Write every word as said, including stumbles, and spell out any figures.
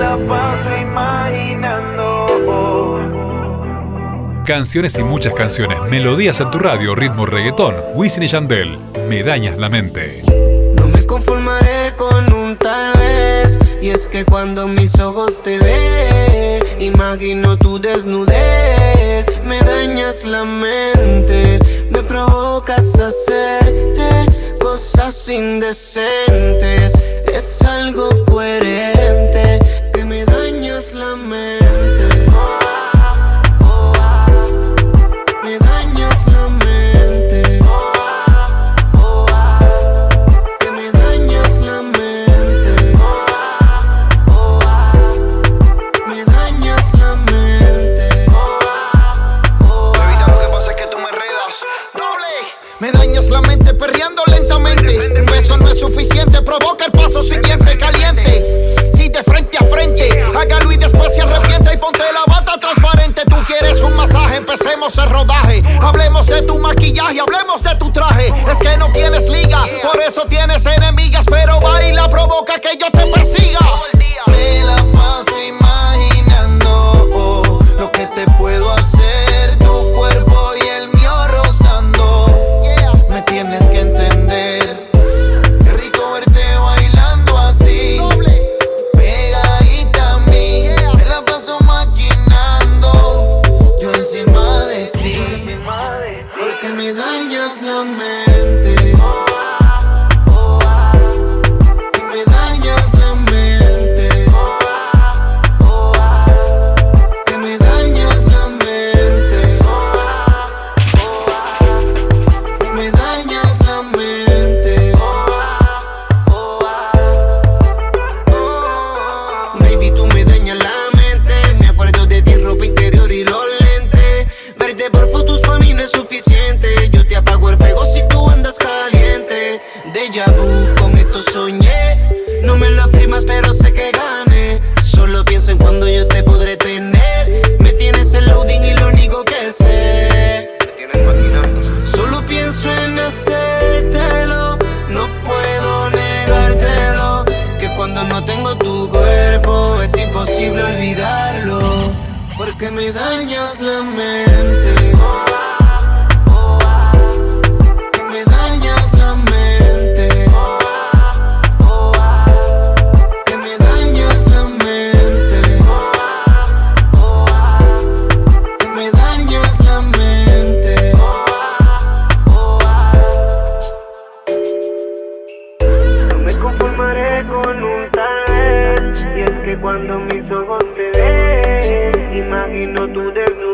la paso imaginando. Canciones y muchas canciones, melodías en tu radio, ritmo reggaetón, Wisin y Yandel, Me dañas la mente. No me conformaré con un tal vez, y es que cuando mis ojos te ven, imagino tu desnudez. Me dañas la mente, me provocas a hacerte cosas indecentes. Es algo coherente, que me dañas la mente. Me dañas la mente. Que me dañas la mente. Me dañas la mente. Evita, lo que pasa es que tú me enredas. Doble. Me dañas la mente perreando lentamente. Un beso no es suficiente, provoca el paso siguiente caliente. Si de frente a frente, hágalo y después se arrepiente y ponte la bata transparente. Tú quieres un masaje, empecemos el rodaje. Hablemos de tu maquillaje, hablemos de tu traje. Es que no tienes liga, por eso tienes enemigas. Pero baila, provoca que yo te persiga. Me la paso imaginando oh, lo que te puedo hacer. Tu cuerpo y el mío rozando. Me tienes que entender. Qué rico verte bailando así, pegadita a mí. Me la paso maquinando, yo encima de ti. Porque me dañas la mente. Que me dañas la mente. Que me dañas la mente. Que me dañas la mente. Baby, tú me dañas la mente. Me acuerdo de ti, ropa interior y los lentes. Verte por fotos pa' mí no es suficiente. Yo te apago el fuego si tú andas caliente. Déjà vu, con esto soñé. No me lo afirmas pero sé que gané. Solo pienso en cuando yo te podré tener. Me tienes en loading y lo único que sé. Me tienes maquinando. Solo pienso en hacértelo. No puedo negártelo. Que cuando no tengo tu cuerpo es imposible olvidarlo. Porque me dañas la mente. Que me dañas la mente. Que me dañas la mente. Que me dañas la mente. No me conformaré con un tal vez, y es que cuando mis ojos te ven, imagino tu desnudez.